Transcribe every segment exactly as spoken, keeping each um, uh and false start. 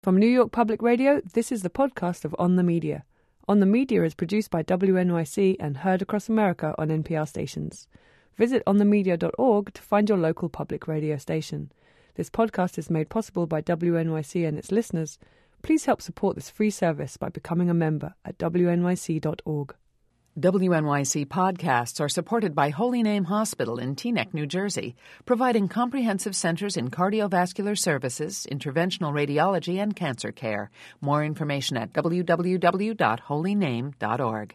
From New York Public Radio, this is the podcast of On the Media. On the Media is produced by W N Y C and heard across America on N P R stations. Visit on the media dot org to find your local public radio station. This podcast is made possible by W N Y C and its listeners. Please help support this free service by becoming a member at W N Y C dot org. W N Y C podcasts are supported by Holy Name Hospital in Teaneck, New Jersey, providing comprehensive centers in cardiovascular services, interventional radiology, and cancer care. More information at w w w dot holy name dot org.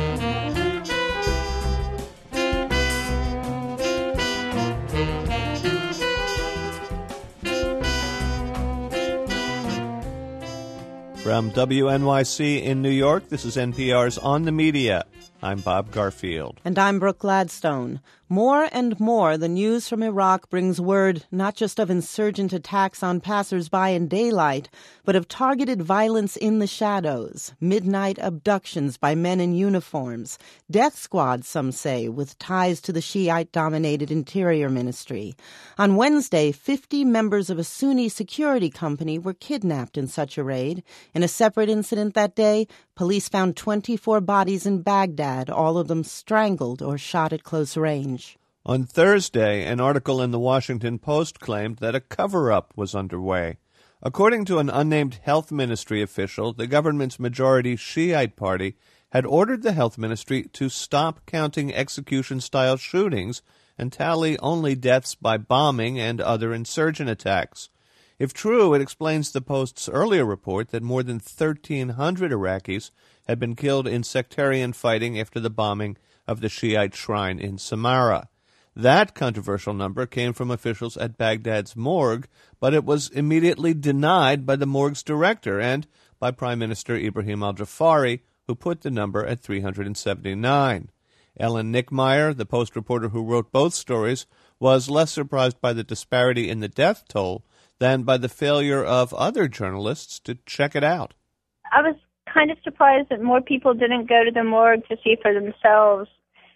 From W N Y C in New York, this is N P R's On the Media. I'm Bob Garfield. And I'm Brooke Gladstone. More and more, the news from Iraq brings word not just of insurgent attacks on passers-by in daylight, but of targeted violence in the shadows, midnight abductions by men in uniforms, death squads, some say, with ties to the Shiite-dominated Interior Ministry. On Wednesday, fifty members of a Sunni security company were kidnapped in such a raid. In a separate incident that day, police found twenty-four bodies in Baghdad, all of them strangled or shot at close range. On Thursday, an article in the Washington Post claimed that a cover-up was underway. According to an unnamed health ministry official, the government's majority Shiite party had ordered the health ministry to stop counting execution-style shootings and tally only deaths by bombing and other insurgent attacks. If true, it explains the Post's earlier report that more than thirteen hundred Iraqis had been killed in sectarian fighting after the bombing of the Shiite shrine in Samarra. That controversial number came from officials at Baghdad's morgue, but it was immediately denied by the morgue's director and by Prime Minister Ibrahim al-Jafari, who put the number at three hundred seventy-nine. Ellen Nickmeyer, the Post reporter who wrote both stories, was less surprised by the disparity in the death toll than by the failure of other journalists to check it out. I was kind of surprised that more people didn't go to the morgue to see for themselves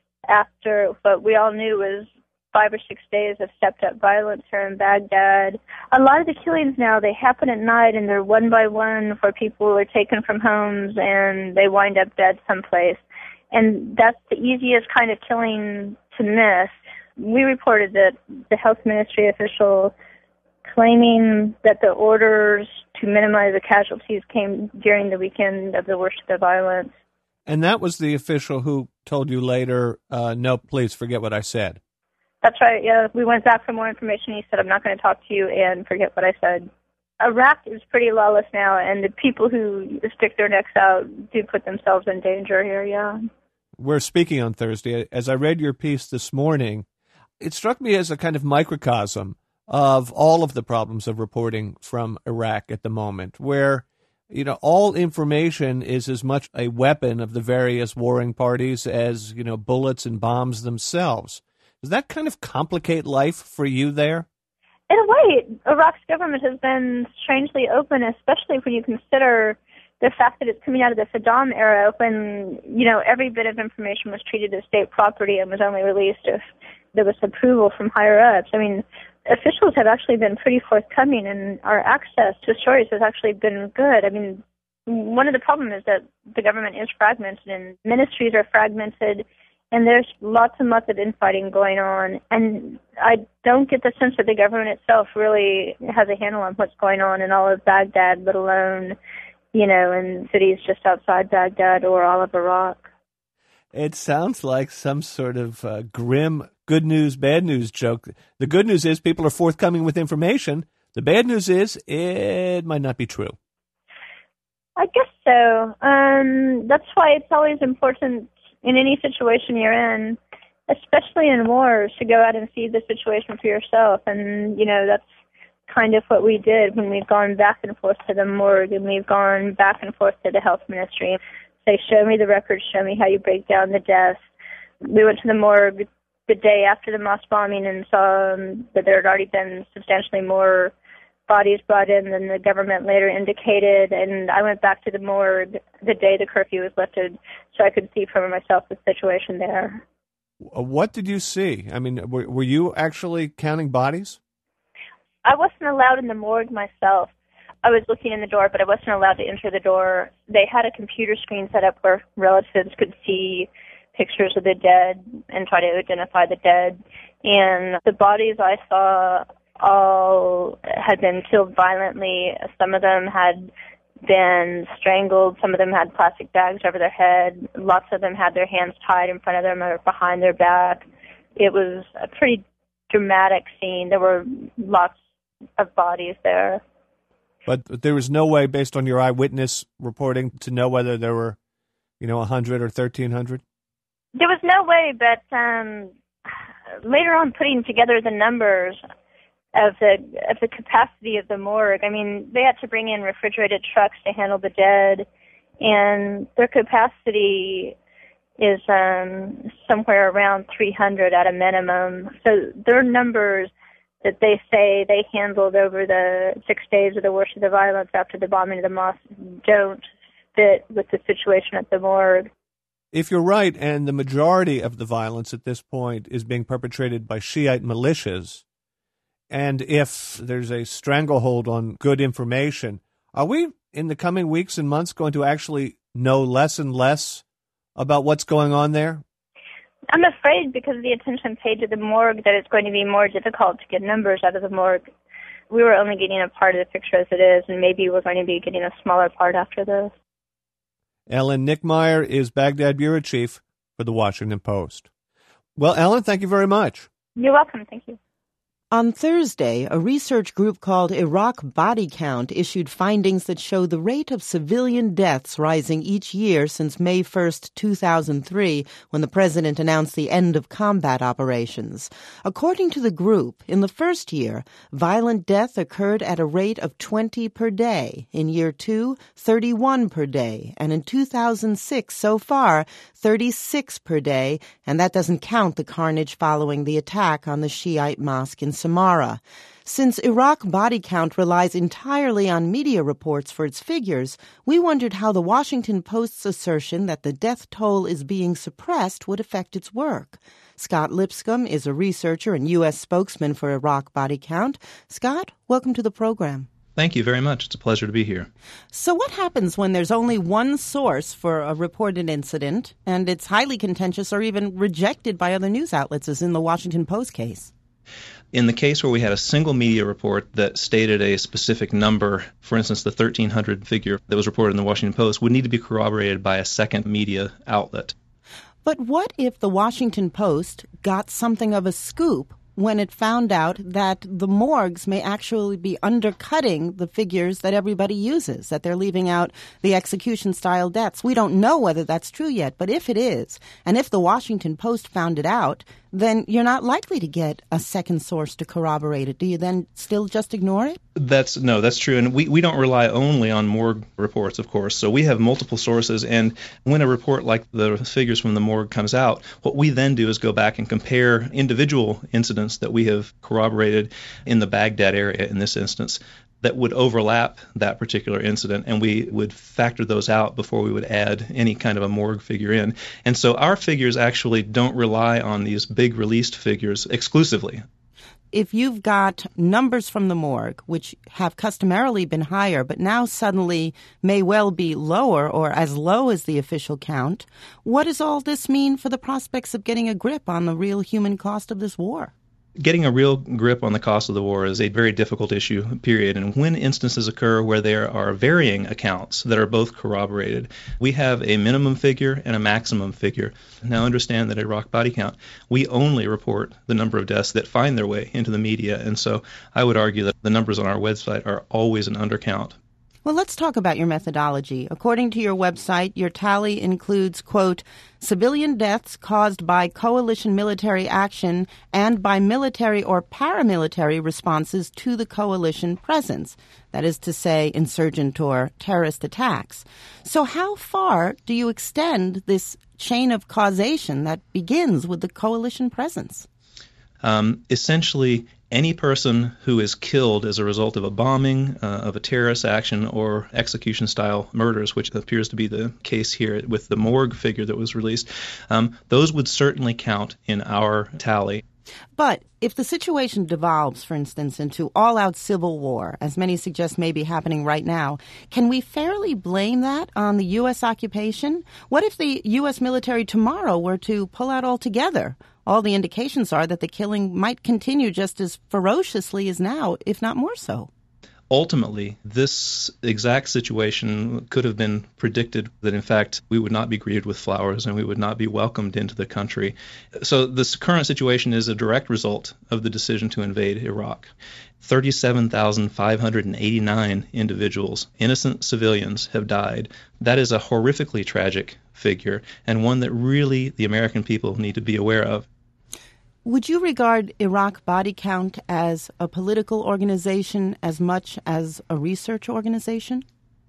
after what we all knew was five or six days of stepped-up violence here in Baghdad. A lot of the killings now, they happen at night, and they're one by one where people are taken from homes and they wind up dead someplace. And that's the easiest kind of killing to miss. We reported that the health ministry official claiming that the orders to minimize the casualties came during the weekend of the worst of the violence. And that was the official who told you later, uh, no, please forget what I said. That's right, yeah. We went back for more information. He said, I'm not going to talk to you and forget what I said. Iraq is pretty lawless now, and the people who stick their necks out do put themselves in danger here, yeah. We're speaking on Thursday. As I read your piece this morning, it struck me as a kind of microcosm of all of the problems of reporting from Iraq at the moment, where, you know, all information is as much a weapon of the various warring parties as, you know, bullets and bombs themselves. Does that kind of complicate life for you there? In a way, Iraq's government has been strangely open, especially when you consider the fact that it's coming out of the Saddam era when, you know, every bit of information was treated as state property and was only released if there was approval from higher ups. I mean, officials have actually been pretty forthcoming, and our access to stories has actually been good. I mean, one of the problems is that the government is fragmented, and ministries are fragmented, and there's lots and lots of infighting going on. And I don't get the sense that the government itself really has a handle on what's going on in all of Baghdad, let alone, you know, in cities just outside Baghdad or all of Iraq. It sounds like some sort of uh, grim good news, bad news joke. The good news is people are forthcoming with information. The bad news is it might not be true. I guess so. Um, that's why it's always important in any situation you're in, especially in wars, to go out and see the situation for yourself. And, you know, that's kind of what we did when we've gone back and forth to the morgue and we've gone back and forth to the health ministry. Say, show me the records, show me how you break down the deaths. We went to the morgue the day after the mosque bombing and saw um, that there had already been substantially more bodies brought in than the government later indicated, and I went back to the morgue the day the curfew was lifted so I could see for myself the situation there. What did you see? I mean, were, were you actually counting bodies? I wasn't allowed in the morgue myself. I was looking in the door, but I wasn't allowed to enter the door. They had a computer screen set up where relatives could see pictures of the dead and try to identify the dead. And the bodies I saw all had been killed violently. Some of them had been strangled. Some of them had plastic bags over their head. Lots of them had their hands tied in front of them or behind their back. It was a pretty dramatic scene. There were lots of bodies there. But there was no way, based on your eyewitness reporting, to know whether there were, you know, one hundred or thirteen hundred? There was no way, but um, later on putting together the numbers of the of the capacity of the morgue, I mean, they had to bring in refrigerated trucks to handle the dead, and their capacity is um, somewhere around three hundred at a minimum. So their numbers that they say they handled over the six days of the worst of the violence after the bombing of the mosque don't fit with the situation at the morgue. If you're right, and the majority of the violence at this point is being perpetrated by Shiite militias, and if there's a stranglehold on good information, are we, in the coming weeks and months, going to actually know less and less about what's going on there? I'm afraid, because of the attention paid to the morgue, that it's going to be more difficult to get numbers out of the morgue. We were only getting a part of the picture as it is, and maybe we're going to be getting a smaller part after this. Ellen Nickmeyer is Baghdad bureau chief for the Washington Post. Well, Ellen, thank you very much. You're welcome. Thank you. On Thursday, a research group called Iraq Body Count issued findings that show the rate of civilian deaths rising each year since May first, two thousand three, when the president announced the end of combat operations. According to the group, in the first year, violent death occurred at a rate of twenty per day. In year two, thirty-one per day. And in two thousand six, so far, thirty-six per day. And that doesn't count the carnage following the attack on the Shiite mosque in Samara. Since Iraq Body Count relies entirely on media reports for its figures, we wondered how the Washington Post's assertion that the death toll is being suppressed would affect its work. Scott Lipscomb is a researcher and U S spokesman for Iraq Body Count. Scott, welcome to the program. Thank you very much. It's a pleasure to be here. So what happens when there's only one source for a reported incident and it's highly contentious or even rejected by other news outlets, as in the Washington Post case? In the case where we had a single media report that stated a specific number, for instance, the thirteen hundred figure that was reported in the Washington Post would need to be corroborated by a second media outlet. But what if the Washington Post got something of a scoop when it found out that the morgues may actually be undercutting the figures that everybody uses, that they're leaving out the execution-style deaths? We don't know whether that's true yet, but if it is, and if the Washington Post found it out, then you're not likely to get a second source to corroborate it. Do you then still just ignore it? That's no, that's true. And we, we don't rely only on morgue reports, of course. So we have multiple sources. And when a report like the figures from the morgue comes out, what we then do is go back and compare individual incidents that we have corroborated in the Baghdad area, in this instance, that would overlap that particular incident, and we would factor those out before we would add any kind of a morgue figure in. And so our figures actually don't rely on these big released figures exclusively. If you've got numbers from the morgue, which have customarily been higher, but now suddenly may well be lower or as low as the official count, what does all this mean for the prospects of getting a grip on the real human cost of this war? Getting a real grip on the cost of the war is a very difficult issue, period. And when instances occur where there are varying accounts that are both corroborated, we have a minimum figure and a maximum figure. Now understand that at Iraq Body Count, we only report the number of deaths that find their way into the media. And so I would argue that the numbers on our website are always an undercount. Well, let's talk about your methodology. According to your website, your tally includes, quote, civilian deaths caused by coalition military action and by military or paramilitary responses to the coalition presence. That is to say, insurgent or terrorist attacks. So how far do you extend this chain of causation that begins with the coalition presence? Um, essentially, any person who is killed as a result of a bombing, uh, of a terrorist action, or execution-style murders, which appears to be the case here with the morgue figure that was released, um, those would certainly count in our tally. But if the situation devolves, for instance, into all-out civil war, as many suggest may be happening right now, can we fairly blame that on the U S occupation? What if the U S military tomorrow were to pull out altogether? All the indications are that the killing might continue just as ferociously as now, if not more so. Ultimately, this exact situation could have been predicted, that in fact we would not be greeted with flowers and we would not be welcomed into the country. So this current situation is a direct result of the decision to invade Iraq. thirty-seven thousand five hundred eighty-nine individuals, innocent civilians, have died. That is a horrifically tragic figure, and one that really the American people need to be aware of. Would you regard Iraq Body Count as a political organization as much as a research organization?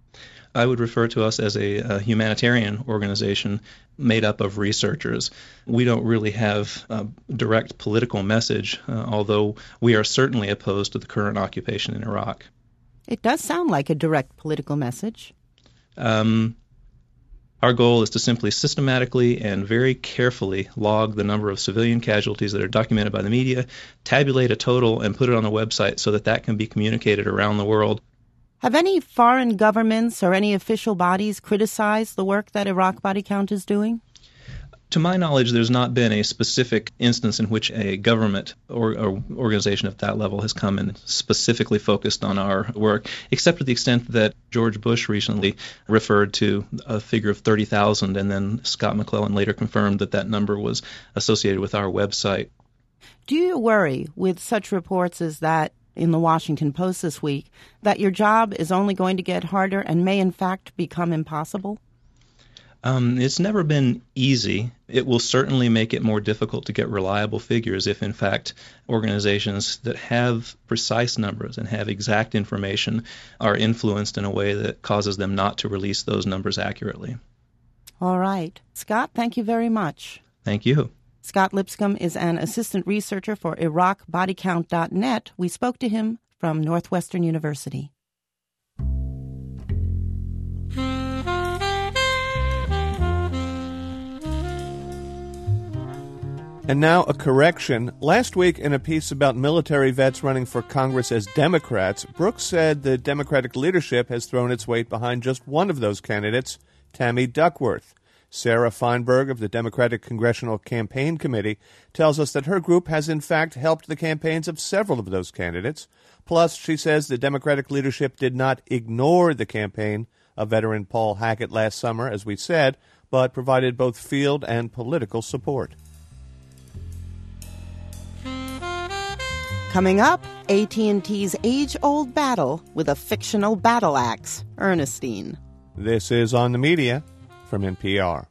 I would refer to us as a, a humanitarian organization made up of researchers. We don't really have a direct political message, uh, although we are certainly opposed to the current occupation in Iraq. It does sound like a direct political message. Um, Our goal is to simply systematically and very carefully log the number of civilian casualties that are documented by the media, tabulate a total, and put it on a website so that that can be communicated around the world. Have any foreign governments or any official bodies criticized the work that Iraq Body Count is doing? To my knowledge, there's not been a specific instance in which a government or, or organization of that level has come and specifically focused on our work, except to the extent that George Bush recently referred to a figure of thirty thousand, and then Scott McClellan later confirmed that that number was associated with our website. Do you worry, with such reports as that in the Washington Post this week, that your job is only going to get harder and may in fact become impossible? Um, it's never been easy. It will certainly make it more difficult to get reliable figures if, in fact, organizations that have precise numbers and have exact information are influenced in a way that causes them not to release those numbers accurately. All right. Scott, thank you very much. Thank you. Scott Lipscomb is an assistant researcher for Iraq Body Count dot net. We spoke to him from Northwestern University. And now a correction. Last week, in a piece about military vets running for Congress as Democrats, Brooks said the Democratic leadership has thrown its weight behind just one of those candidates, Tammy Duckworth. Sarah Feinberg of the Democratic Congressional Campaign Committee tells us that her group has in fact helped the campaigns of several of those candidates. Plus, she says the Democratic leadership did not ignore the campaign of veteran Paul Hackett last summer, as we said, but provided both field and political support. Coming up, A T and T's age-old battle with a fictional battle axe, Ernestine. This is On the Media from N P R.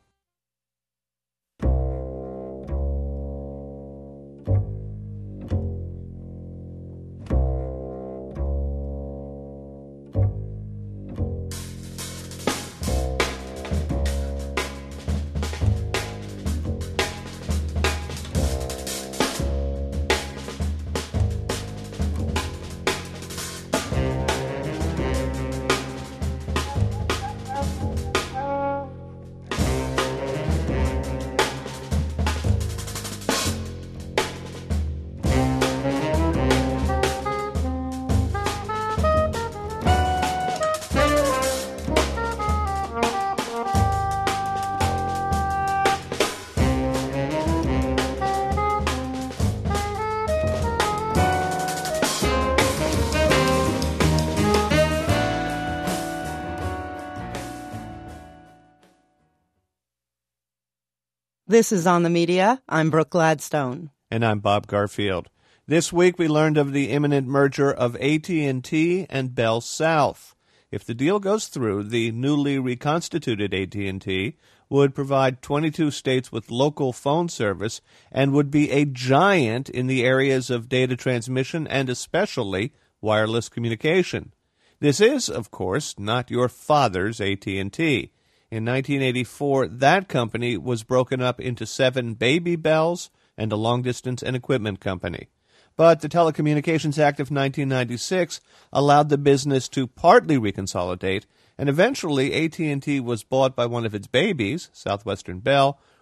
This is On the Media. I'm Brooke Gladstone. And I'm Bob Garfield. This week we learned of the imminent merger of A T and T and Bell South. If the deal goes through, the newly reconstituted A T and T would provide twenty-two states with local phone service and would be a giant in the areas of data transmission and especially wireless communication. This is, of course, not your father's A T and T. In nineteen eighty-four, that company was broken up into seven baby bells and a long-distance and equipment company. But the Telecommunications Act of nineteen ninety-six allowed the business to partly reconsolidate, and eventually A T and T was bought by one of its babies, Southwestern Bell,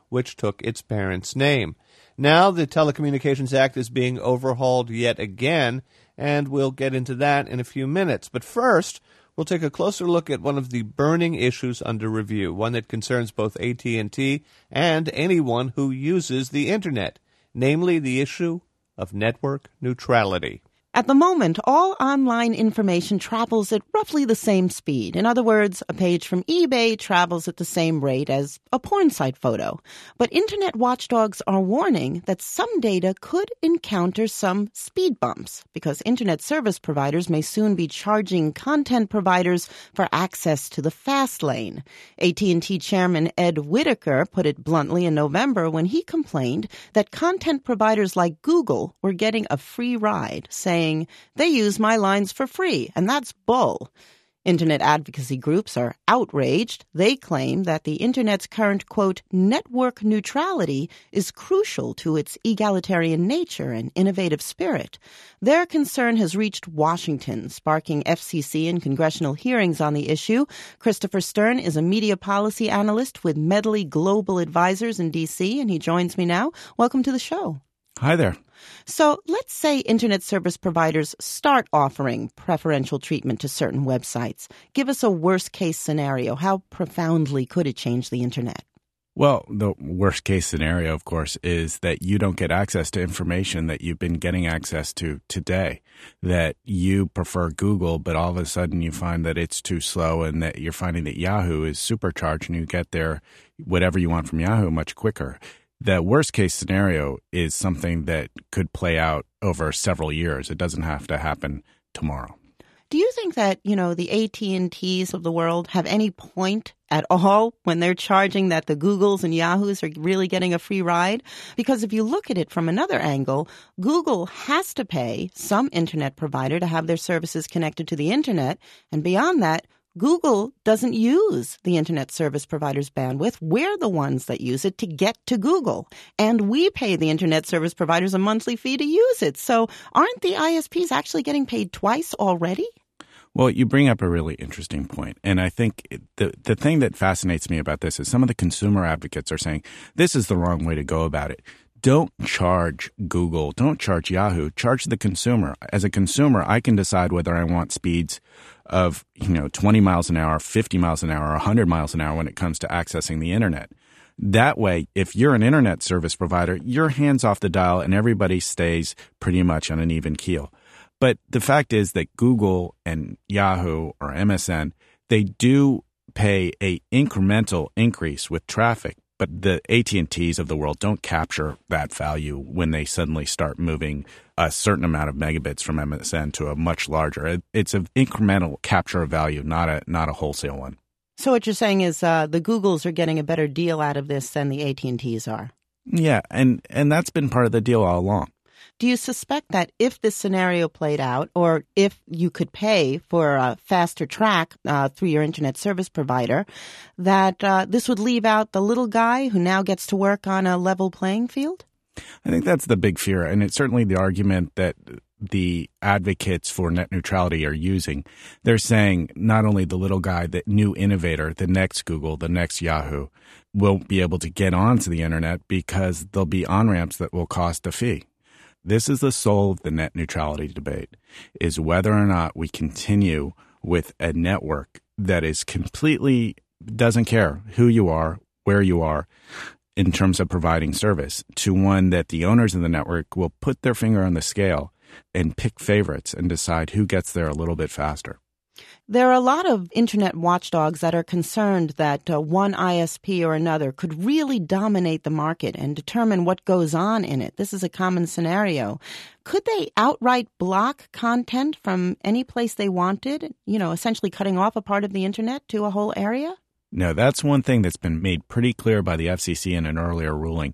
which took its parent's name. Now the Telecommunications Act is being overhauled yet again, and we'll get into that in a few minutes. But first, we'll take a closer look at one of the burning issues under review, one that concerns both A T and T and anyone who uses the Internet, namely the issue of network neutrality. At the moment, all online information travels at roughly the same speed. In other words, a page from eBay travels at the same rate as a porn site photo. But Internet watchdogs are warning that some data could encounter some speed bumps because Internet service providers may soon be charging content providers for access to the fast lane. A T and T Chairman Ed Whittaker put it bluntly in November when he complained that content providers like Google were getting a free ride, saying, they use my lines for free, and that's bull. Internet advocacy groups are outraged. They claim that the Internet's current, quote, network neutrality is crucial to its egalitarian nature and innovative spirit. Their concern has reached Washington, sparking F C C and congressional hearings on the issue. Christopher Stern is a media policy analyst with Medley Global Advisors in D C, and he joins me now. Welcome to the show. Hi there. So let's say Internet service providers start offering preferential treatment to certain websites. Give us a worst-case scenario. How profoundly could it change the Internet? Well, the worst-case scenario, of course, is that you don't get access to information that you've been getting access to today, that you prefer Google, but all of a sudden you find that it's too slow and that you're finding that Yahoo is supercharged and you get there whatever you want from Yahoo much quicker. The worst-case scenario is something that could play out over several years. It doesn't have to happen tomorrow. Do you think that, you know, the A T and T's of the world have any point at all when they're charging that the Googles and Yahoos are really getting a free ride? Because if you look at it from another angle, Google has to pay some Internet provider to have their services connected to the Internet. And beyond that, Google doesn't use the Internet service provider's bandwidth. We're the ones that use it to get to Google. And we pay the Internet service providers a monthly fee to use it. So aren't the I S Ps actually getting paid twice already? Well, you bring up a really interesting point. And I think the the thing that fascinates me about this is some of the consumer advocates are saying this is the wrong way to go about it. Don't charge Google. Don't charge Yahoo. Charge the consumer. As a consumer, I can decide whether I want speeds of, you know, twenty miles an hour, fifty miles an hour, or one hundred miles an hour when it comes to accessing the Internet. That way, if you're an Internet service provider, your hand's off the dial and everybody stays pretty much on an even keel. But the fact is that Google and Yahoo or M S N, they do pay a incremental increase with traffic. But the A T and T's of the world don't capture that value when they suddenly start moving a certain amount of megabits from M S N to a much larger. It's an incremental capture of value, not a not a wholesale one. So what you're saying is uh, the Googles are getting a better deal out of this than the A T and T's are. Yeah, and, and that's been part of the deal all along. Do you suspect that if this scenario played out, or if you could pay for a faster track uh, through your Internet service provider, that uh, this would leave out the little guy who now gets to work on a level playing field? I think that's the big fear, and it's certainly the argument that the advocates for net neutrality are using. They're saying not only the little guy, the new innovator, the next Google, the next Yahoo, won't be able to get onto the Internet because there'll be on-ramps that will cost a fee. This is the soul of the net neutrality debate, is whether or not we continue with a network that is completely doesn't care who you are, where you are, in terms of providing service, to one that the owners of the network will put their finger on the scale and pick favorites and decide who gets there a little bit faster. There are a lot of Internet watchdogs that are concerned that uh, one I S P or another could really dominate the market and determine what goes on in it. This is a common scenario. Could they outright block content from any place they wanted, you know, essentially cutting off a part of the Internet to a whole area? No, that's one thing that's been made pretty clear by the F C C in an earlier ruling.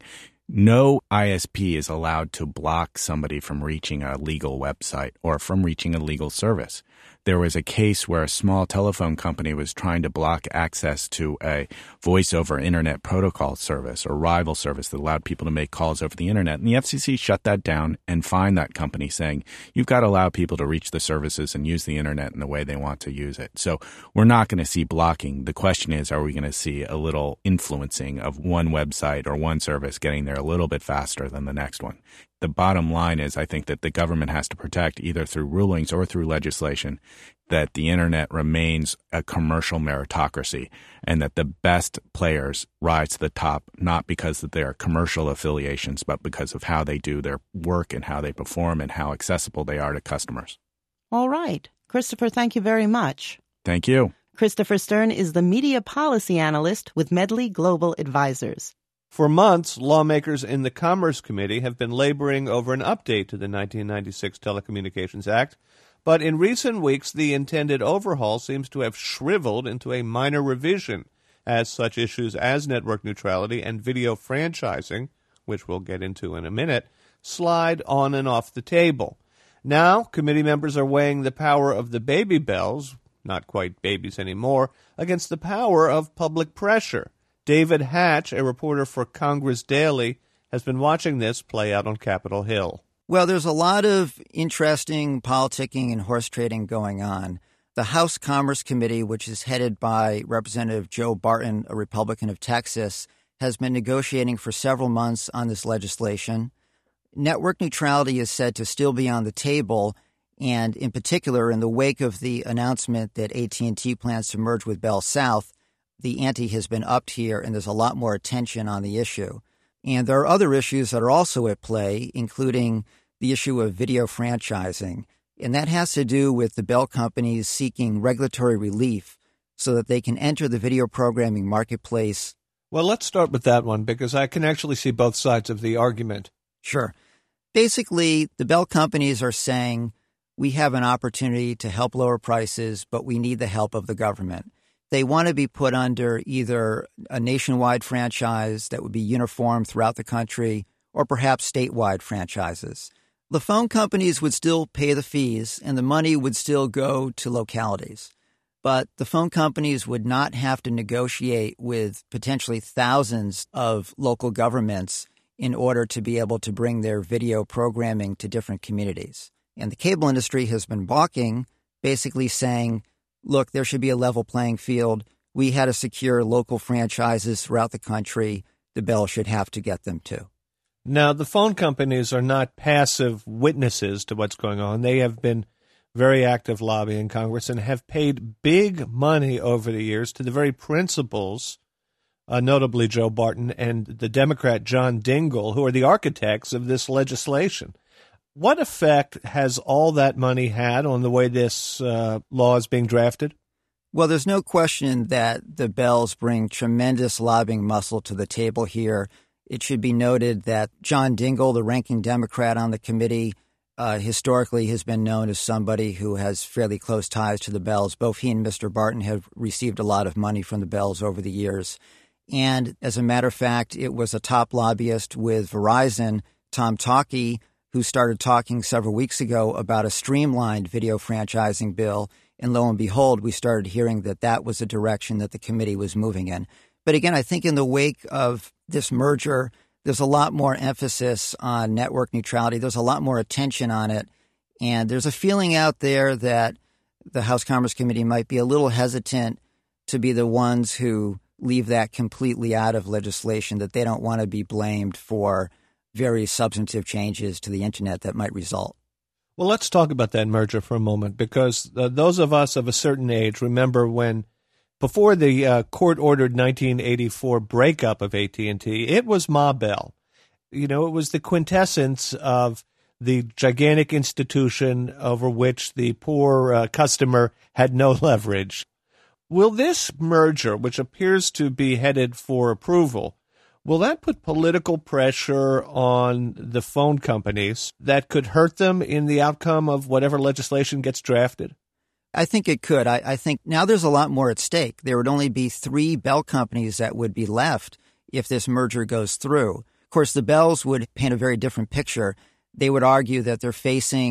No I S P is allowed to block somebody from reaching a legal website or from reaching a legal service. There was a case where a small telephone company was trying to block access to a voice over internet protocol service or rival service that allowed people to make calls over the internet. And the F C C shut that down and fined that company, saying, you've got to allow people to reach the services and use the internet in the way they want to use it. So we're not going to see blocking. The question is, are we going to see a little influencing of one website or one service getting there a little bit faster than the next one? The bottom line is, I think that the government has to protect, either through rulings or through legislation, that the internet remains a commercial meritocracy and that the best players rise to the top, not because of their commercial affiliations, but because of how they do their work and how they perform and how accessible they are to customers. All right. Christopher, thank you very much. Thank you. Christopher Stern is the media policy analyst with Medley Global Advisors. For months, lawmakers in the Commerce Committee have been laboring over an update to the nineteen ninety-six Telecommunications Act, but in recent weeks the intended overhaul seems to have shriveled into a minor revision, as such issues as network neutrality and video franchising, which we'll get into in a minute, slide on and off the table. Now, committee members are weighing the power of the baby bells, not quite babies anymore, against the power of public pressure. David Hatch, a reporter for Congress Daily, has been watching this play out on Capitol Hill. Well, there's a lot of interesting politicking and horse trading going on. The House Commerce Committee, which is headed by Representative Joe Barton, a Republican of Texas, has been negotiating for several months on this legislation. Network neutrality is said to still be on the table, and in particular, in the wake of the announcement that A T and T plans to merge with Bell South, the ante has been upped here, and there's a lot more attention on the issue. And there are other issues that are also at play, including the issue of video franchising. And that has to do with the Bell companies seeking regulatory relief so that they can enter the video programming marketplace. Well, let's start with that one, because I can actually see both sides of the argument. Sure. Basically, the Bell companies are saying, we have an opportunity to help lower prices, but we need the help of the government. They want to be put under either a nationwide franchise that would be uniform throughout the country or perhaps statewide franchises. The phone companies would still pay the fees and the money would still go to localities. But the phone companies would not have to negotiate with potentially thousands of local governments in order to be able to bring their video programming to different communities. And the cable industry has been balking, basically saying, look, there should be a level playing field. We had to secure local franchises throughout the country. The Bell should have to get them too. Now, the phone companies are not passive witnesses to what's going on. They have been very active lobbying Congress and have paid big money over the years to the very principals, uh, notably Joe Barton and the Democrat John Dingell, who are the architects of this legislation. What effect has all that money had on the way this uh, law is being drafted? Well, there's no question that the Bells bring tremendous lobbying muscle to the table here. It should be noted that John Dingell, the ranking Democrat on the committee, uh, historically has been known as somebody who has fairly close ties to the Bells. Both he and Mister Barton have received a lot of money from the Bells over the years. And as a matter of fact, it was a top lobbyist with Verizon, Tom Talkie, who started talking several weeks ago about a streamlined video franchising bill. And lo and behold, we started hearing that that was the direction that the committee was moving in. But again, I think in the wake of this merger, there's a lot more emphasis on network neutrality. There's a lot more attention on it. And there's a feeling out there that the House Commerce Committee might be a little hesitant to be the ones who leave that completely out of legislation, that they don't want to be blamed for very substantive changes to the Internet that might result. Well, let's talk about that merger for a moment, because uh, those of us of a certain age remember when, before the uh, court-ordered nineteen eighty-four breakup of A T and T, it was Ma Bell. You know, it was the quintessence of the gigantic institution over which the poor uh, customer had no leverage. Will this merger, which appears to be headed for approval, will that put political pressure on the phone companies that could hurt them in the outcome of whatever legislation gets drafted? I think it could. I, I think now there's a lot more at stake. There would only be three Bell companies that would be left if this merger goes through. Of course, the Bells would paint a very different picture. They would argue that they're facing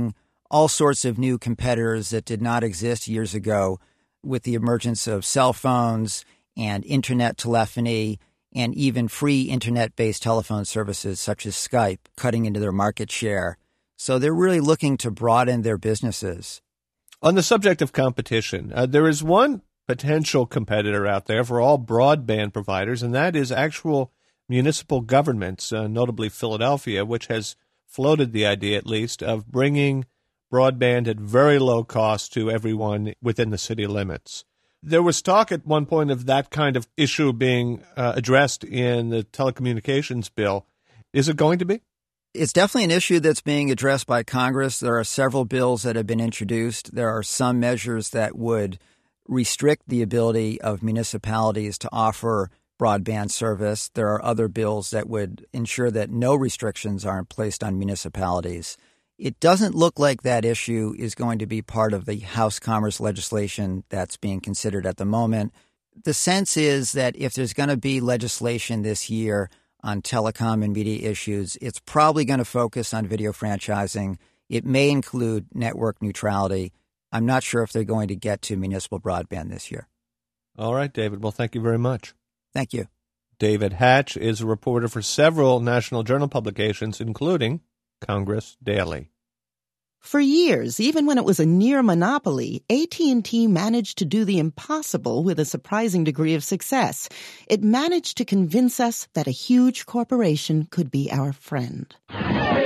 all sorts of new competitors that did not exist years ago with the emergence of cell phones and internet telephony and even free internet-based telephone services such as Skype cutting into their market share. So they're really looking to broaden their businesses. On the subject of competition, uh, there is one potential competitor out there for all broadband providers, and that is actual municipal governments, uh, notably Philadelphia, which has floated the idea, at least, of bringing broadband at very low cost to everyone within the city limits. There was talk at one point of that kind of issue being uh, addressed in the telecommunications bill. Is it going to be? It's definitely an issue that's being addressed by Congress. There are several bills that have been introduced. There are some measures that would restrict the ability of municipalities to offer broadband service. There are other bills that would ensure that no restrictions aren't placed on municipalities. It doesn't look like that issue is going to be part of the House Commerce legislation that's being considered at the moment. The sense is that if there's going to be legislation this year on telecom and media issues, it's probably going to focus on video franchising. It may include network neutrality. I'm not sure if they're going to get to municipal broadband this year. All right, David. Well, thank you very much. Thank you. David Hatch is a reporter for several National Journal publications, including Congress Daily. For years, even when it was a near monopoly, A T and T managed to do the impossible with a surprising degree of success. It managed to convince us that a huge corporation could be our friend. A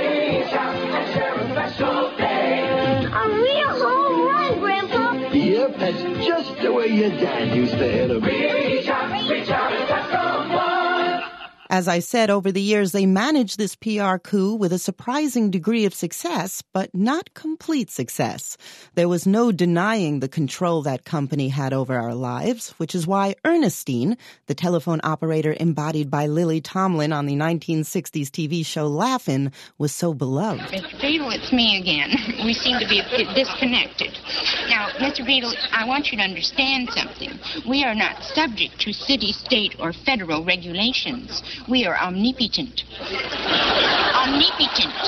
real home run, Grandpa! Yep, that's just the way your dad used to hit him. Reach out, reach out, and touch the ball. As I said, over the years, they managed this P R coup with a surprising degree of success, but not complete success. There was no denying the control that company had over our lives, which is why Ernestine, the telephone operator embodied by Lily Tomlin on the nineteen sixties T V show Laugh-In, was so beloved. Mister Beadle, it's me again. We seem to be a bit disconnected. Now, Mister Beadle, I want you to understand something. We are not subject to city, state, or federal regulations. We are omnipotent. Omnipotent.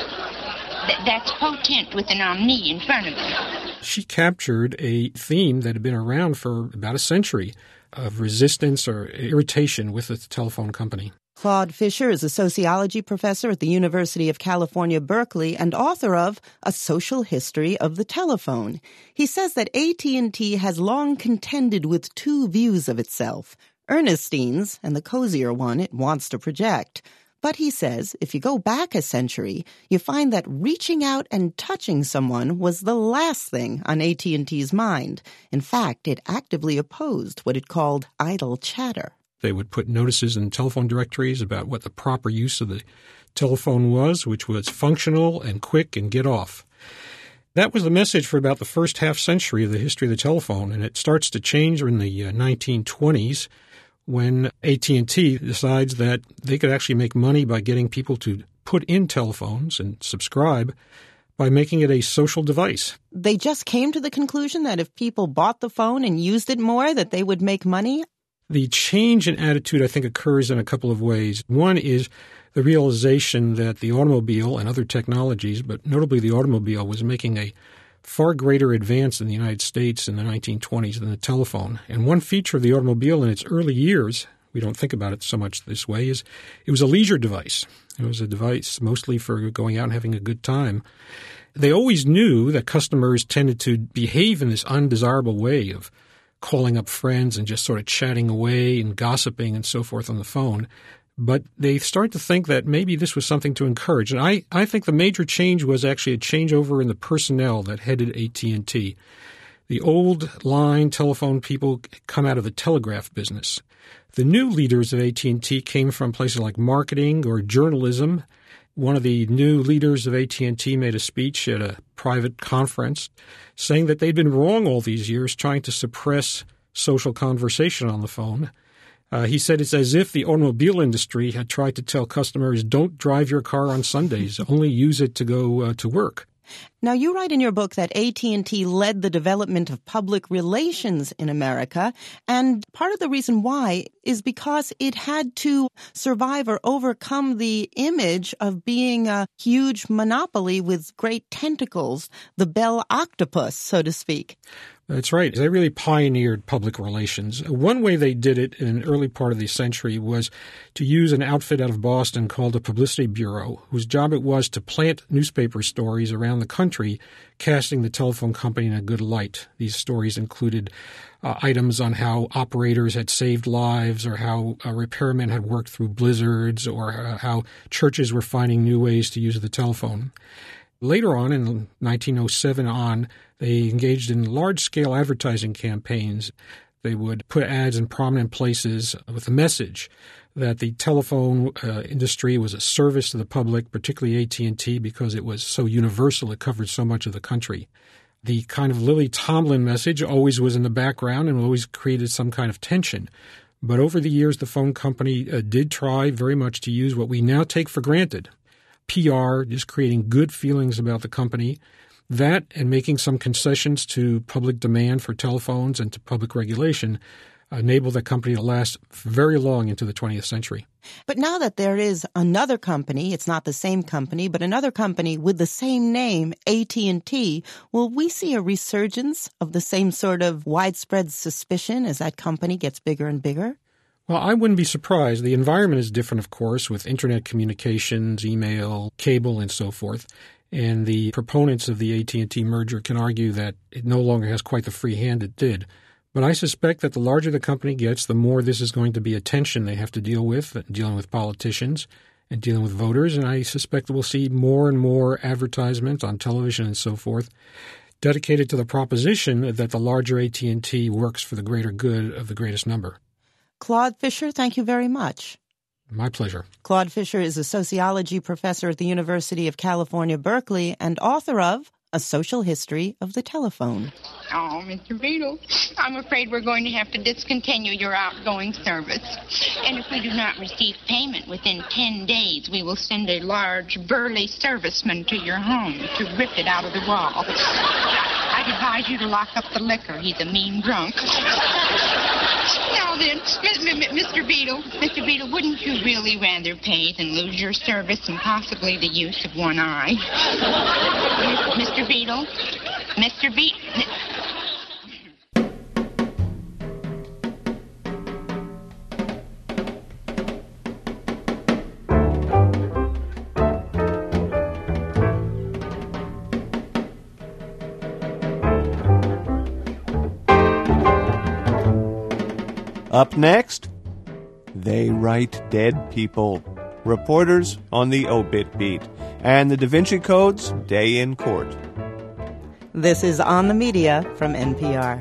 Th- that's potent with an omni in front of it. She captured a theme that had been around for about a century of resistance or irritation with the telephone company. Claude Fisher is a sociology professor at the University of California, Berkeley, and author of A Social History of the Telephone. He says that A T and T has long contended with two views of itself, Ernestine's and the cozier one it wants to project. But he says if you go back a century, you find that reaching out and touching someone was the last thing on A T and T's mind. In fact, it actively opposed what it called idle chatter. They would put notices in telephone directories about what the proper use of the telephone was, which was functional and quick and get off. That was the message for about the first half century of the history of the telephone, and it starts to change in the uh, nineteen twenties when A T and T decides that they could actually make money by getting people to put in telephones and subscribe by making it a social device. They just came to the conclusion that if people bought the phone and used it more, that they would make money? The change in attitude, I think, occurs in a couple of ways. One is the realization that the automobile and other technologies, but notably the automobile, was making a far greater advance in the United States in the nineteen twenties than the telephone. And one feature of the automobile in its early years, we don't think about it so much this way, is it was a leisure device. It was a device mostly for going out and having a good time. They always knew that customers tended to behave in this undesirable way of calling up friends and just sort of chatting away and gossiping and so forth on the phone. But they started to think that maybe this was something to encourage. And I, I think the major change was actually a changeover in the personnel that headed A T and T. The old line telephone people come out of the telegraph business. The new leaders of A T and T came from places like marketing or journalism. One of the new leaders of A T and T made a speech at a private conference saying that they'd been wrong all these years trying to suppress social conversation on the phone. Uh, he said it's as if the automobile industry had tried to tell customers, don't drive your car on Sundays, only use it to go uh, to work. Now, you write in your book that A T and T led the development of public relations in America, and part of the reason why is because it had to survive or overcome the image of being a huge monopoly with great tentacles, the Bell octopus, so to speak. That's right. They really pioneered public relations. One way they did it in an early part of the century was to use an outfit out of Boston called a publicity bureau, whose job it was to plant newspaper stories around the country, casting the telephone company in a good light. These stories included uh, items on how operators had saved lives, or how uh, repairmen had worked through blizzards, or uh, how churches were finding new ways to use the telephone. Later on, in nineteen oh seven on, they engaged in large-scale advertising campaigns. They would put ads in prominent places with a message that the telephone uh, industry was a service to the public, particularly A T and T, because it was so universal. It covered so much of the country. The kind of Lily Tomlin message always was in the background and always created some kind of tension. But over the years, the phone company uh, did try very much to use what we now take for granted, P R, just creating good feelings about the company. That and making some concessions to public demand for telephones and to public regulation enabled the company to last very long into the twentieth century. But now that there is another company, it's not the same company, but another company with the same name, A T and T, will we see a resurgence of the same sort of widespread suspicion as that company gets bigger and bigger? Well, I wouldn't be surprised. The environment is different, of course, with internet communications, email, cable, and so forth. And the proponents of the A T and T merger can argue that it no longer has quite the free hand it did. But I suspect that the larger the company gets, the more this is going to be a tension they have to deal with, dealing with politicians and dealing with voters. And I suspect that we'll see more and more advertisements on television and so forth dedicated to the proposition that the larger A T and T works for the greater good of the greatest number. Claude Fisher, thank you very much. My pleasure. Claude Fisher is a sociology professor at the University of California, Berkeley, and author of A Social History of the Telephone. Oh, Mister Beadle, I'm afraid we're going to have to discontinue your outgoing service. And if we do not receive payment within ten days, we will send a large, burly serviceman to your home to rip it out of the wall. I'd advise you to lock up the liquor. He's a mean drunk. Now then, Mister Beadle, Mister Beadle, wouldn't you really rather pay than lose your service and possibly the use of one eye? Mister Beadle? Mister Beadle? Up next, They Write Dead People, reporters on the Obit Beat, and the Da Vinci Code's Day in Court. This is On the Media from N P R.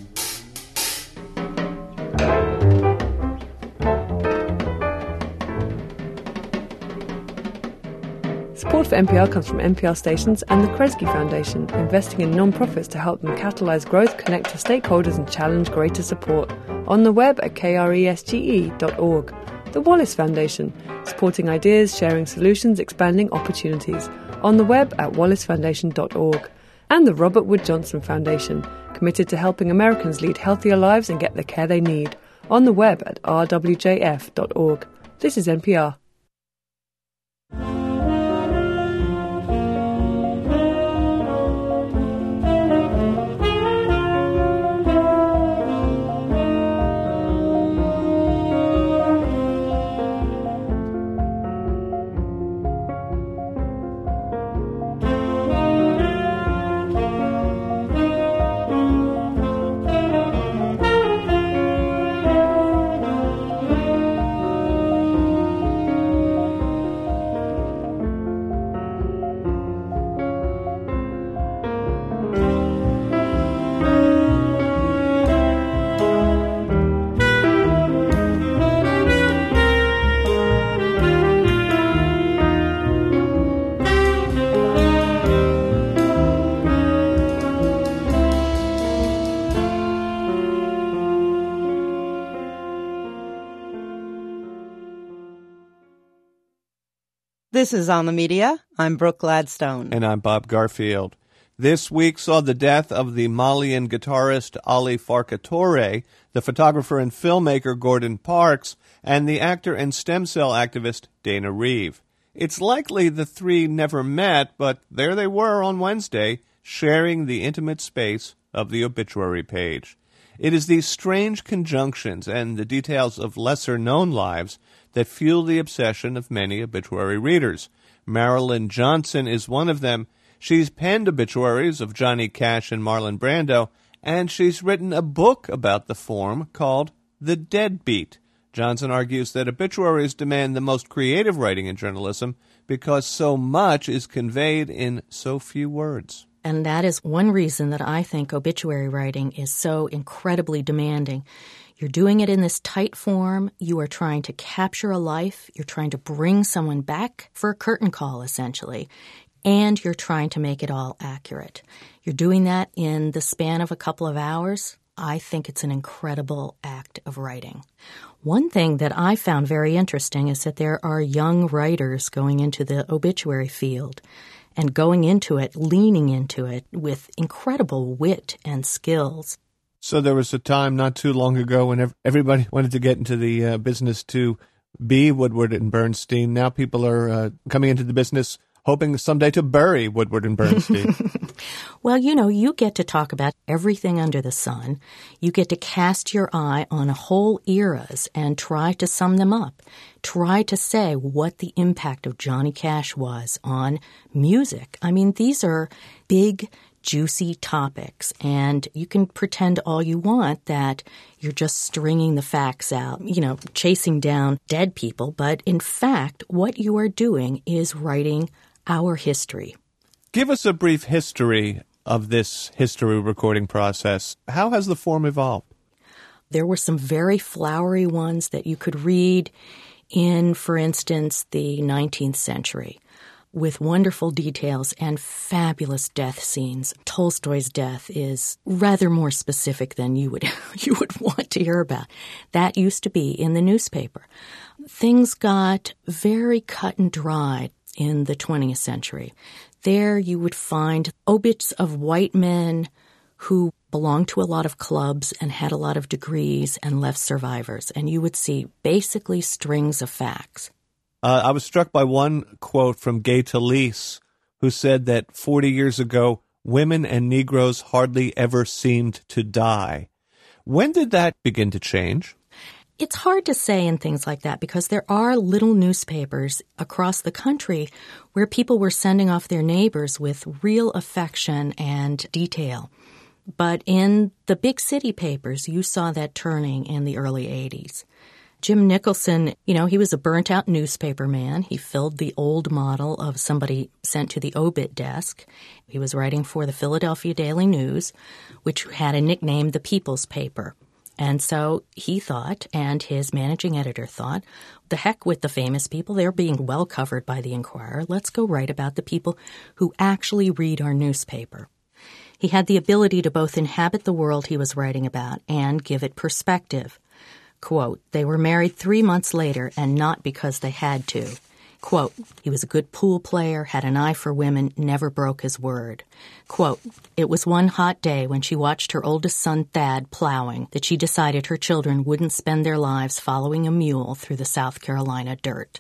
Support for N P R comes from N P R stations and the Kresge Foundation, investing in non-profits to help them catalyze growth, connect to stakeholders, and challenge greater support. On the web at kresge dot org. The Wallace Foundation, supporting ideas, sharing solutions, expanding opportunities. On the web at wallace foundation dot org. And the Robert Wood Johnson Foundation, committed to helping Americans lead healthier lives and get the care they need. On the web at r w j f dot org. This is N P R. This is On the Media. I'm Brooke Gladstone. And I'm Bob Garfield. This week saw the death of the Malian guitarist Ali Farka Touré, the photographer and filmmaker Gordon Parks, and the actor and stem cell activist Dana Reeve. It's likely the three never met, but there they were on Wednesday, sharing the intimate space of the obituary page. It is these strange conjunctions and the details of lesser-known lives that fuel the obsession of many obituary readers. Marilyn Johnson is one of them. She's penned obituaries of Johnny Cash and Marlon Brando, and she's written a book about the form called The Deadbeat. Johnson argues that obituaries demand the most creative writing in journalism because so much is conveyed in so few words. And that is one reason that I think obituary writing is so incredibly demanding. You're doing it in this tight form. You are trying to capture a life. You're trying to bring someone back for a curtain call, essentially. And you're trying to make it all accurate. You're doing that in the span of a couple of hours. I think it's an incredible act of writing. One thing that I found very interesting is that there are young writers going into the obituary field and going into it, leaning into it with incredible wit and skills. So there was a time not too long ago when everybody wanted to get into the uh, business to be Woodward and Bernstein. Now people are uh, coming into the business hoping someday to bury Woodward and Bernstein. Well, you know, you get to talk about everything under the sun. You get to cast your eye on whole eras and try to sum them up. Try to say what the impact of Johnny Cash was on music. I mean, these are big, juicy topics, and you can pretend all you want that you're just stringing the facts out, you know, chasing down dead people. But in fact, what you are doing is writing our history. Give us a brief history of this history recording process. How has the form evolved? There were some very flowery ones that you could read in, for instance, the nineteenth century, with wonderful details and fabulous death scenes. Tolstoy's death is rather more specific than you would you would want to hear about. That used to be in the newspaper. Things got very cut and dried in the twentieth century. There you would find obits of white men who belonged to a lot of clubs and had a lot of degrees and left survivors. And you would see basically strings of facts. Uh, I was struck by one quote from Gay Talese, who said that forty years ago, women and Negroes hardly ever seemed to die. When did that begin to change? It's hard to say in things like that because there are little newspapers across the country where people were sending off their neighbors with real affection and detail. But in the big city papers, you saw that turning in the early eighties. Jim Nicholson, you know, he was a burnt-out newspaper man. He filled the old model of somebody sent to the obit desk. He was writing for the Philadelphia Daily News, which had a nickname, the People's Paper. And so he thought, and his managing editor thought, the heck with the famous people. They're being well covered by the Inquirer. Let's go write about the people who actually read our newspaper. He had the ability to both inhabit the world he was writing about and give it perspective. Quote, they were married three months later and not because they had to. Quote, he was a good pool player, had an eye for women, never broke his word. Quote, it was one hot day when she watched her oldest son Thad plowing that she decided her children wouldn't spend their lives following a mule through the South Carolina dirt.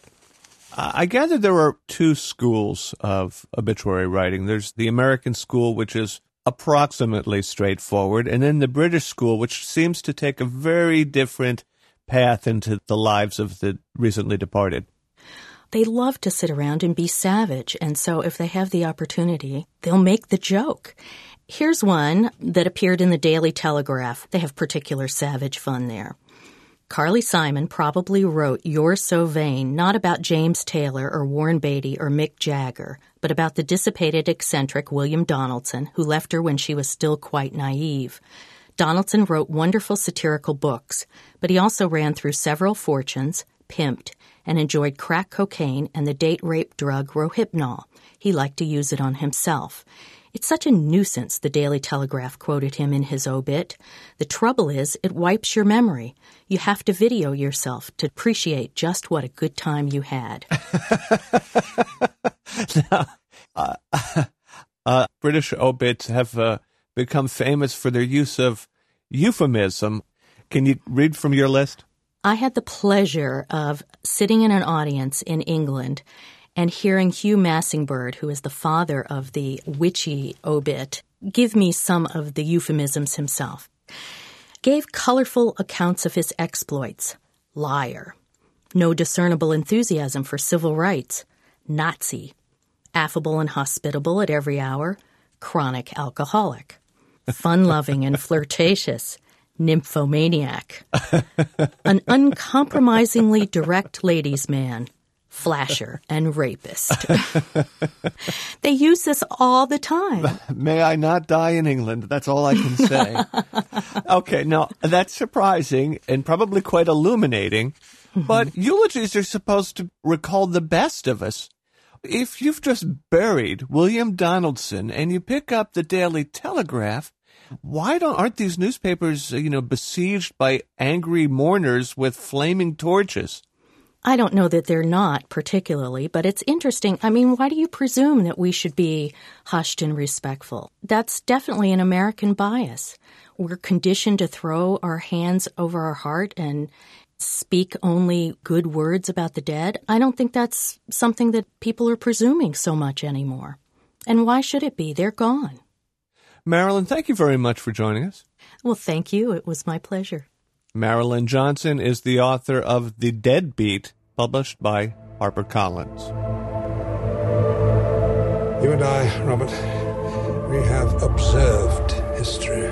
I gather there are two schools of obituary writing. There's the American school, which is approximately straightforward, and then the British school, which seems to take a very different path into the lives of the recently departed. They love to sit around and be savage, and so if they have the opportunity, they'll make the joke. Here's one that appeared in the Daily Telegraph. They have particular savage fun there. Carly Simon probably wrote You're So Vain not about James Taylor or Warren Beatty or Mick Jagger, but about the dissipated eccentric William Donaldson, who left her when she was still quite naive. Donaldson wrote wonderful satirical books, but he also ran through several fortunes, pimped, and enjoyed crack cocaine and the date rape drug Rohypnol. He liked to use it on himself. It's such a nuisance, the Daily Telegraph quoted him in his obit. The trouble is, it wipes your memory. You have to video yourself to appreciate just what a good time you had. now, uh, uh, British obits have uh, become famous for their use of euphemism. Can you read from your list? I had the pleasure of sitting in an audience in England and hearing Hugh Massingbird, who is the father of the witchy obit, give me some of the euphemisms himself. Gave colorful accounts of his exploits. Liar. No discernible enthusiasm for civil rights. Nazi. Affable and hospitable at every hour. Chronic alcoholic. Fun-loving and flirtatious. Nymphomaniac. An uncompromisingly direct ladies' man. Flasher and rapist. They use this all the time. May I not die in England. That's all I can say. Okay, now, that's surprising and probably quite illuminating, mm-hmm. but eulogies are supposed to recall the best of us. If you've just buried William Donaldson and you pick up the Daily Telegraph, why don't aren't these newspapers, you know, besieged by angry mourners with flaming torches? I don't know that they're not particularly, but it's interesting. I mean, why do you presume that we should be hushed and respectful? That's definitely an American bias. We're conditioned to throw our hands over our heart and speak only good words about the dead. I don't think that's something that people are presuming so much anymore. And why should it be? They're gone. Marilyn, thank you very much for joining us. Well, thank you. It was my pleasure. Marilyn Johnson is the author of The Deadbeat, published by HarperCollins. You and I, Robert, we have observed history.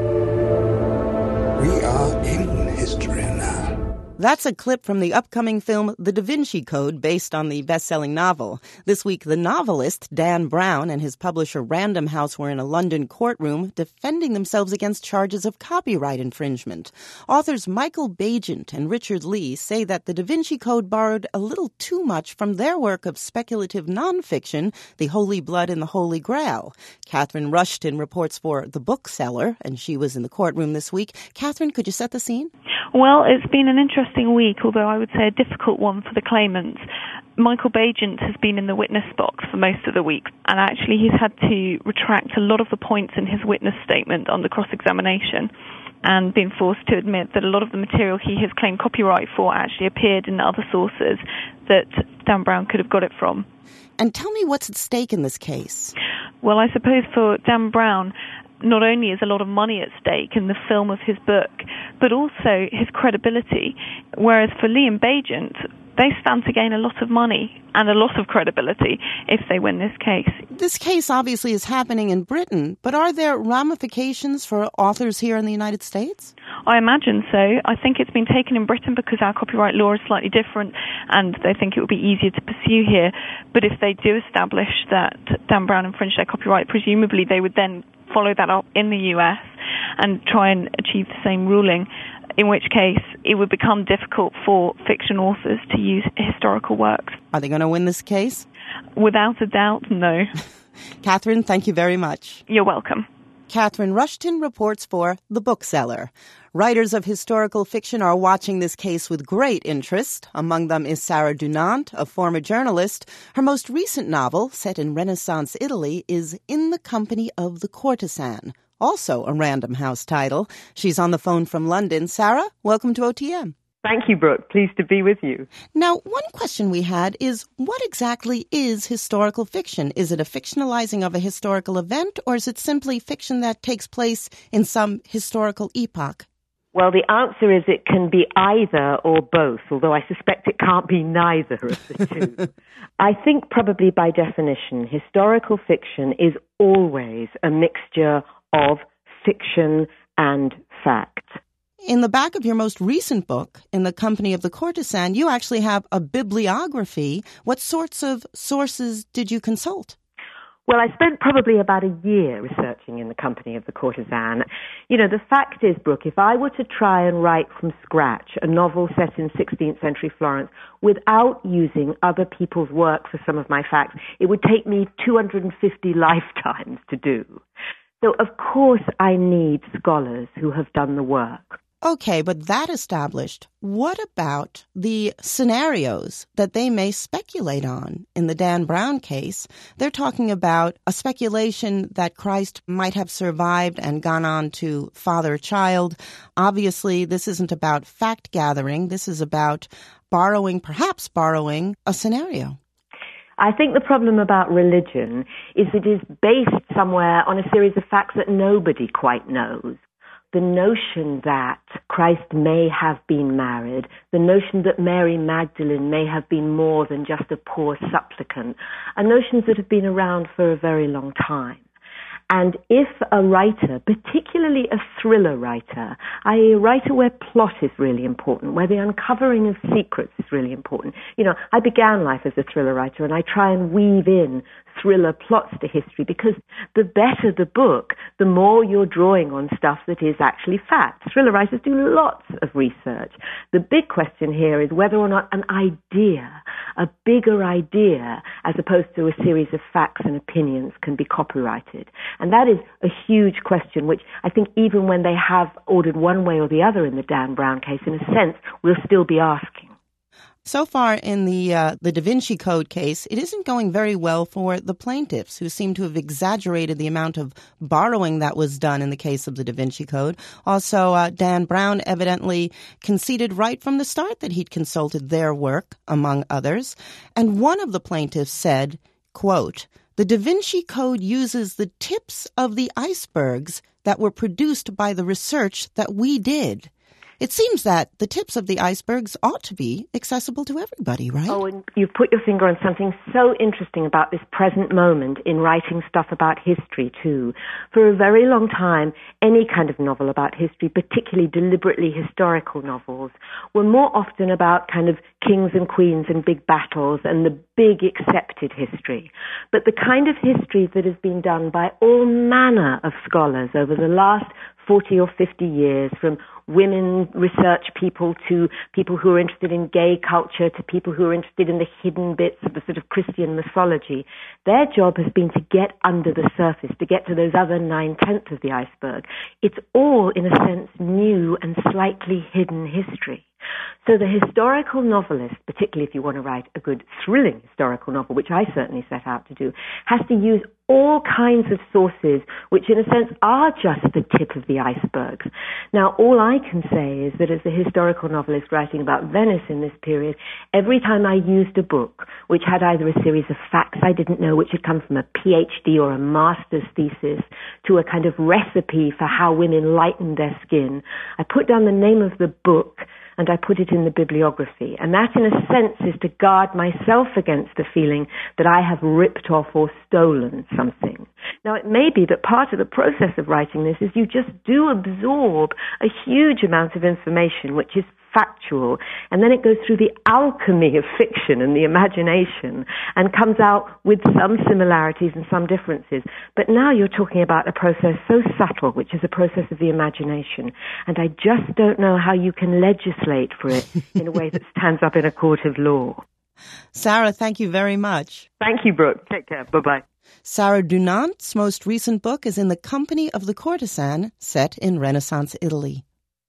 We are in history now. That's a clip from the upcoming film The Da Vinci Code, based on the best-selling novel. This week, the novelist, Dan Brown, and his publisher Random House were in a London courtroom defending themselves against charges of copyright infringement. Authors Michael Bagent and Richard Lee say that The Da Vinci Code borrowed a little too much from their work of speculative nonfiction, The Holy Blood and the Holy Grail. Catherine Rushton reports for The Bookseller, and she was in the courtroom this week. Catherine, could you set the scene? Well, it's been an interesting week, although I would say a difficult one for the claimants. Michael Bagent has been in the witness box for most of the week, and actually he's had to retract a lot of the points in his witness statement under cross-examination and been forced to admit that a lot of the material he has claimed copyright for actually appeared in other sources that Dan Brown could have got it from. And tell me what's at stake in this case. Well, I suppose for Dan Brown, not only is a lot of money at stake in the film of his book, but also his credibility. Whereas for Lee and Bagent, they stand to gain a lot of money and a lot of credibility if they win this case. This case obviously is happening in Britain, but are there ramifications for authors here in the United States? I imagine so. I think it's been taken in Britain because our copyright law is slightly different and they think it would be easier to pursue here. But if they do establish that Dan Brown infringed their copyright, presumably they would then follow that up in the U S and try and achieve the same ruling, in which case it would become difficult for fiction authors to use historical works. Are they going to win this case? Without a doubt, no. Catherine, thank you very much. You're welcome. Catherine Rushton reports for The Bookseller. Writers of historical fiction are watching this case with great interest. Among them is Sarah Dunant, a former journalist. Her most recent novel, set in Renaissance Italy, is In the Company of the Courtesan, also a Random House title. She's on the phone from London. Sarah, welcome to O T M. Thank you, Brooke. Pleased to be with you. Now, one question we had is, what exactly is historical fiction? Is it a fictionalizing of a historical event, or is it simply fiction that takes place in some historical epoch? Well, the answer is it can be either or both, although I suspect it can't be neither of the two. I think probably by definition, historical fiction is always a mixture of fiction and fact. In the back of your most recent book, In the Company of the Courtesan, you actually have a bibliography. What sorts of sources did you consult? Well, I spent probably about a year researching in the company of the courtesan. You know, the fact is, Brooke, if I were to try and write from scratch a novel set in sixteenth century Florence without using other people's work for some of my facts, it would take me two hundred fifty lifetimes to do. So, of course, I need scholars who have done the work. Okay, but that established, what about the scenarios that they may speculate on? In the Dan Brown case, they're talking about a speculation that Christ might have survived and gone on to father a child. Obviously, this isn't about fact gathering. This is about borrowing, perhaps borrowing, a scenario. I think the problem about religion is it is based somewhere on a series of facts that nobody quite knows. The notion that Christ may have been married, the notion that Mary Magdalene may have been more than just a poor supplicant, are notions that have been around for a very long time. And if a writer, particularly a thriller writer, that is a writer where plot is really important, where the uncovering of secrets is really important. You know, I began life as a thriller writer, and I try and weave in thriller plots to history, because the better the book, the more you're drawing on stuff that is actually fact. Thriller writers do lots of research. The big question here is whether or not an idea, a bigger idea, as opposed to a series of facts and opinions, can be copyrighted. And that is a huge question, which I think even when they have ordered one way or the other in the Dan Brown case, in a sense, we'll still be asking. So far in the uh, the Da Vinci Code case, it isn't going very well for the plaintiffs, who seem to have exaggerated the amount of borrowing that was done in the case of the Da Vinci Code. Also, uh, Dan Brown evidently conceded right from the start that he'd consulted their work, among others. And one of the plaintiffs said, quote, "The Da Vinci Code uses the tips of the icebergs that were produced by the research that we did." It seems that the tips of the icebergs ought to be accessible to everybody, right? Oh, and you've put your finger on something so interesting about this present moment in writing stuff about history, too. For a very long time, any kind of novel about history, particularly deliberately historical novels, were more often about kind of kings and queens and big battles and the big accepted history. But the kind of history that has been done by all manner of scholars over the last forty or fifty years, from women research people to people who are interested in gay culture to people who are interested in the hidden bits of the sort of Christian mythology, their job has been to get under the surface, to get to those other nine-tenths of the iceberg. It's all, in a sense, new and slightly hidden history. So the historical novelist, particularly if you want to write a good thrilling historical novel, which I certainly set out to do, has to use all kinds of sources which in a sense are just the tip of the iceberg. Now, all I can say is that as a historical novelist writing about Venice in this period, every time I used a book which had either a series of facts I didn't know, which had come from a P H D or a master's thesis, to a kind of recipe for how women lightened their skin, I put down the name of the book and I put it in the bibliography. And that, in a sense, is to guard myself against the feeling that I have ripped off or stolen something. Now, it may be that part of the process of writing this is you just do absorb a huge amount of information, which is factual, and then it goes through the alchemy of fiction and the imagination and comes out with some similarities and some differences. But now you're talking about a process so subtle, which is a process of the imagination, and I just don't know how you can legislate for it in a way that stands up in a court of law. Sarah, thank you very much. Thank you, Brooke. Take care. Bye-bye. Sarah Dunant's most recent book is In the Company of the Courtesan, set in Renaissance Italy.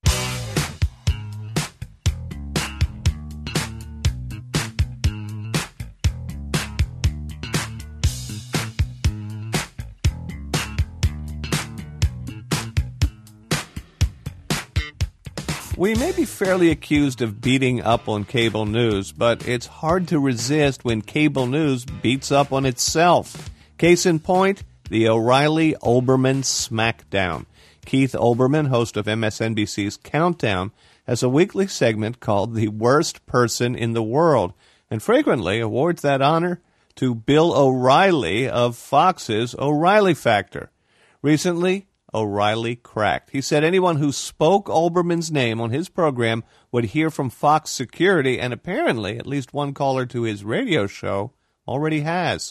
We may be fairly accused of beating up on cable news, but it's hard to resist when cable news beats up on itself. Case in point, the O'Reilly-Olbermann Smackdown. Keith Olbermann, host of M S N B C's Countdown, has a weekly segment called The Worst Person in the World, and frequently awards that honor to Bill O'Reilly of Fox's O'Reilly Factor. Recently, O'Reilly cracked. He said anyone who spoke Olbermann's name on his program would hear from Fox Security, and apparently at least one caller to his radio show already has.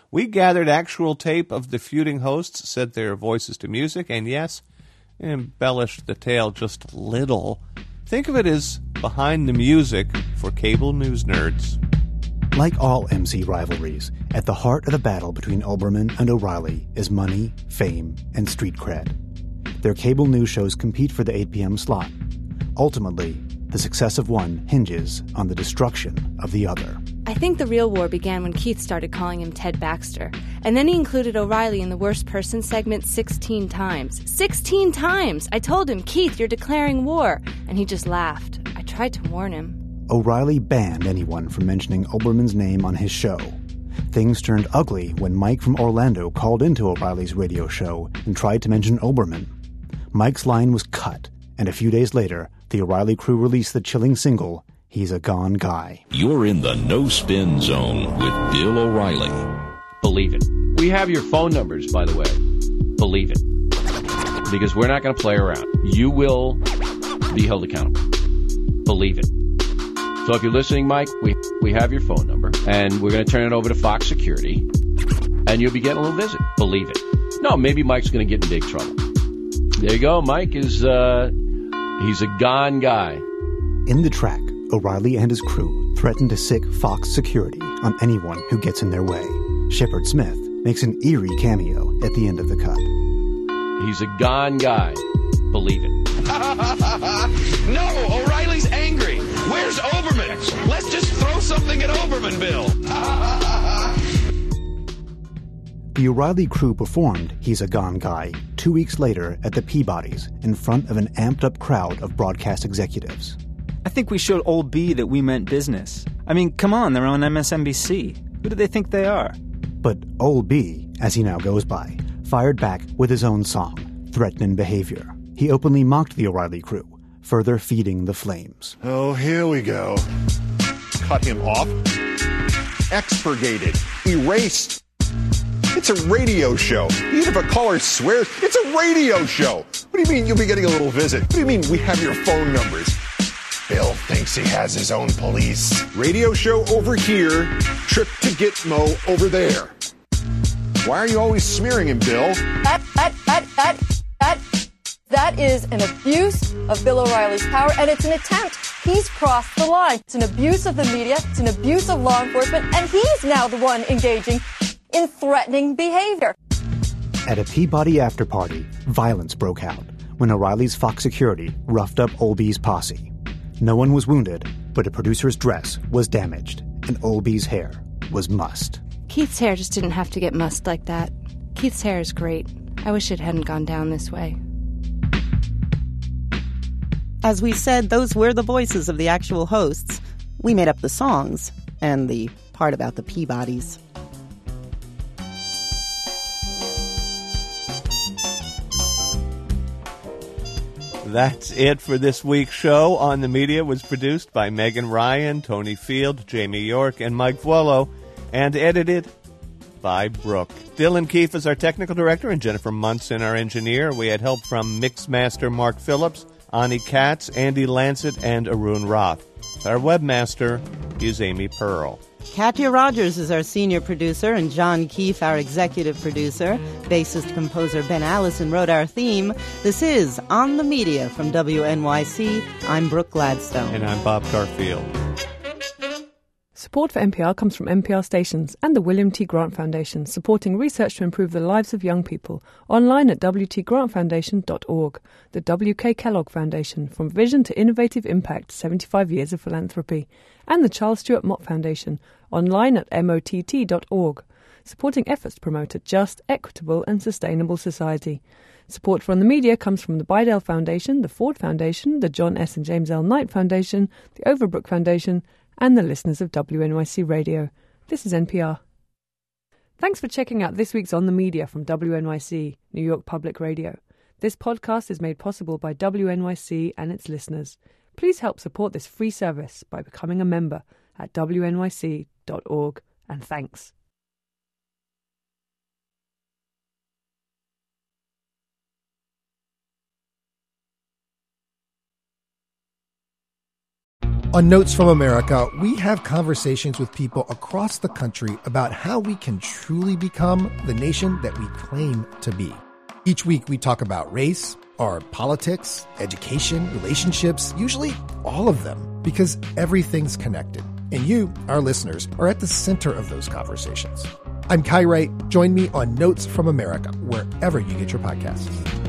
We gathered actual tape of the feuding hosts, set their voices to music, and yes, embellished the tale just a little. Think of it as behind the music for cable news nerds. Like all M C rivalries, at the heart of the battle between Olbermann and O'Reilly is money, fame, and street cred. Their cable news shows compete for the eight p.m. slot. Ultimately, the success of one hinges on the destruction of the other. I think the real war began when Keith started calling him Ted Baxter. And then he included O'Reilly in the worst person segment sixteen times. sixteen times! I told him, Keith, you're declaring war. And he just laughed. I tried to warn him. O'Reilly banned anyone from mentioning Olbermann's name on his show. Things turned ugly when Mike from Orlando called into O'Reilly's radio show and tried to mention Olbermann. Mike's line was cut, and a few days later, the O'Reilly crew released the chilling single, He's a Gone Guy. You're in the no-spin zone with Bill O'Reilly. Believe it. We have your phone numbers, by the way. Believe it. Because we're not going to play around. You will be held accountable. Believe it. So if you're listening, Mike, we, we have your phone number, and we're going to turn it over to Fox Security, and you'll be getting a little visit. Believe it. No, maybe Mike's going to get in big trouble. There you go. Mike is, uh, he's a gone guy. In the track, O'Reilly and his crew threaten to sic Fox Security on anyone who gets in their way. Shepard Smith makes an eerie cameo at the end of the cut. He's a gone guy. Believe it. No, O'Reilly's angry. Where's Olbermann? Let's just throw something at Olbermann, Bill. The O'Reilly crew performed He's a Gone Guy two weeks later at the Peabodys in front of an amped-up crowd of broadcast executives. I think we showed Old B that we meant business. I mean, come on, they're on M S N B C. Who do they think they are? But Old B, as he now goes by, fired back with his own song, Threatenin' Behavior. He openly mocked the O'Reilly crew, further feeding the flames. Oh, here we go. Cut him off. Expurgated. Erased. It's a radio show. Even if a caller swears, it's a radio show. What do you mean you'll be getting a little visit? What do you mean we have your phone numbers? Bill thinks he has his own police. Radio show over here, trip to Gitmo over there. Why are you always smearing him, Bill? That, that, that, that, that, that is an abuse of Bill O'Reilly's power, and it's an attempt. He's crossed the line. It's an abuse of the media, it's an abuse of law enforcement, and he's now the one engaging in threatening behavior. At a Peabody after-party, violence broke out when O'Reilly's Fox Security roughed up Olby's posse. No one was wounded, but a producer's dress was damaged, and Olby's hair was mussed. Keith's hair just didn't have to get mussed like that. Keith's hair is great. I wish it hadn't gone down this way. As we said, those were the voices of the actual hosts. We made up the songs and the part about the Peabodys. That's it for this week's show. On the Media was produced by Megan Ryan, Tony Field, Jamie York, and Mike Vuolo, and edited by Brooke. Dylan Keefe is our technical director, and Jennifer Munson our engineer. We had help from Mixmaster Mark Phillips, Ani Katz, Andy Lancet, and Arun Roth. Our webmaster is Amy Pearl. Katya Rogers is our senior producer, and John Keefe, our executive producer. Bassist-composer Ben Allison wrote our theme. This is On the Media from W N Y C. I'm Brooke Gladstone. And I'm Bob Garfield. Support for N P R comes from N P R stations and the William T. Grant Foundation, supporting research to improve the lives of young people. Online at w t grant foundation dot org. The W K Kellogg Foundation, from vision to innovative impact, seventy-five years of philanthropy. And the Charles Stewart Mott Foundation, online at m o t t dot org, supporting efforts to promote a just, equitable and sustainable society. Support for On the Media comes from the Bidell Foundation, the Ford Foundation, the John S. and James L. Knight Foundation, the Overbrook Foundation, and the listeners of W N Y C Radio. This is N P R. Thanks for checking out this week's On the Media from W N Y C, New York Public Radio. This podcast is made possible by W N Y C and its listeners. Please help support this free service by becoming a member at w n y c dot org, and thanks. On Notes from America, we have conversations with people across the country about how we can truly become the nation that we claim to be. Each week we talk about race, our politics, education, relationships, usually all of them, because everything's connected. And you, our listeners, are at the center of those conversations. I'm Kai Wright. Join me on Notes from America, wherever you get your podcasts.